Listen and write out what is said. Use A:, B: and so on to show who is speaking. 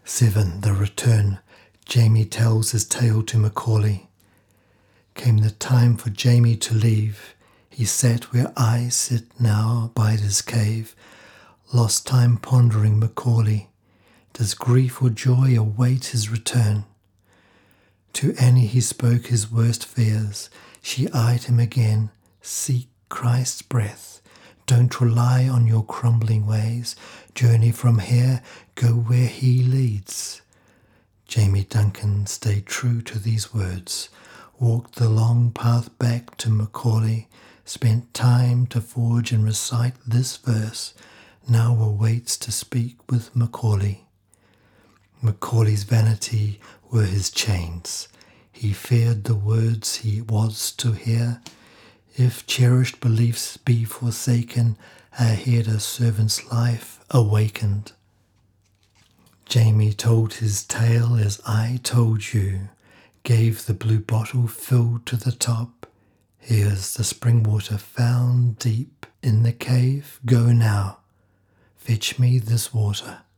A: 7. The Return. Jamie tells his tale to Macaulay. Came the time for Jamie to leave. He sat where I sit now by his cave. Lost time pondering Macaulay. Does grief or joy await his return? To Annie he spoke his worst fears. She eyed him again. Seek Christ's breath. Don't rely on your crumbling ways. Journey from here, go where he leads. Jamie Duncan stayed true to these words. Walked the long path back to Macaulay. Spent time to forge and recite this verse. Now awaits to speak with Macaulay. Macaulay's vanity were his chains. He feared the words he was to hear. If cherished beliefs be forsaken, ahead a servant's life awakened. Jamie told his tale as I told you, gave the blue bottle filled to the top. Here's the spring water found deep in the cave. Go now, fetch me this water.